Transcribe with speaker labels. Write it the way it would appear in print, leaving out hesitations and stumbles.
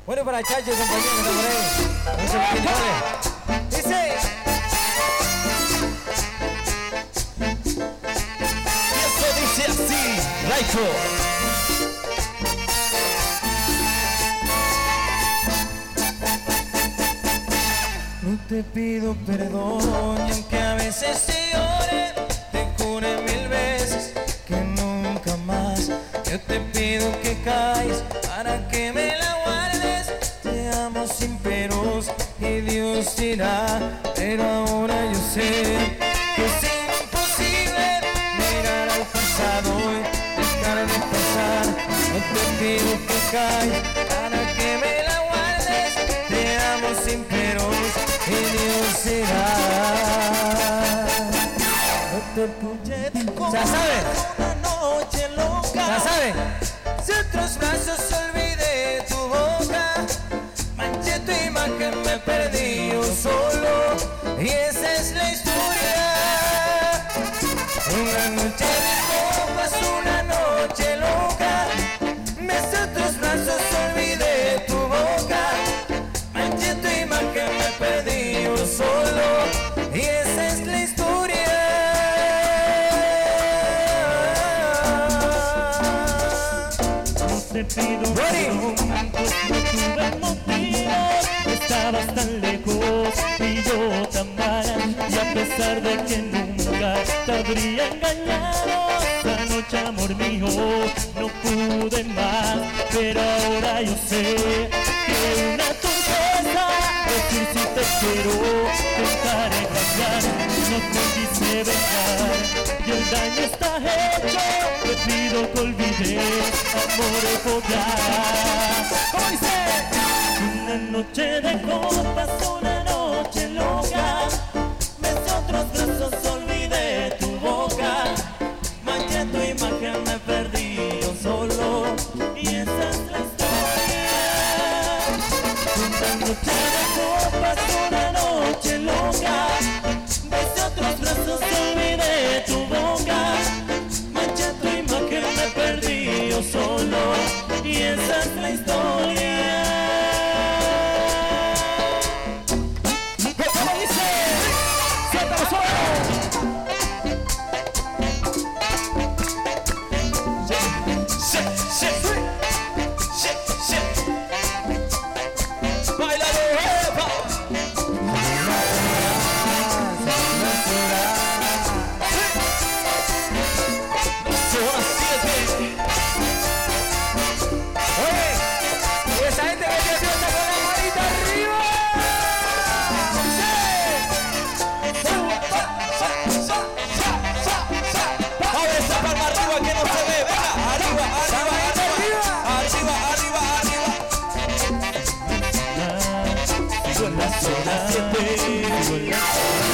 Speaker 1: Bueno, para Chacho y compañía que está por ahí. No se me quede, vale. Dice. Y eso dice así, Raico. No te pido perdón y aunque a veces te llore, te jure 1000 veces que nunca más. Yo te pido que calles para que me la guardes. Te amo sin peros y Dios dirá, pero ahora yo sé que es imposible mirar al pasado y dejar de pasar. No te pido que calles para que me la guardes. Te amo sin peros y Dios dirá. No te pude de ya sabes. Una noche loca. Ya sabes. Si otros brazos olvidé tu boca, manché tu imagen, me perdí yo solo. Y esa es la historia. Una noche de copas, una noche loca. Besé otros brazos, olvidé tu boca. Manché tu imagen, me perdí yo solo. Y esa es la historia.
Speaker 2: No te pido perdón, pues no tuve motivos. Estabas tan lejos y yo tan mal. Y a pesar de que nunca te habría engañado, esta noche, amor mío, no pude más. Pero ahora yo sé que una torpeza decir si te quiero, intentaré cambiar, no te quise vengar. Y el daño está hecho, te pido que olvides, amor, podrás. ¿Cómo dice? Una noche de copas, una noche loca. Besé otros brazos, olvidé tu boca. Manché tu imagen, me perdí yo solo. Y esa es la historia. Una noche de copas, una noche loca. Besé otros brazos, olvidé tu boca. Manché tu imagen, me perdí yo solo. Y esa es la historia. ¿Cómo dice? ¡Siéntalo solo! Zona 7.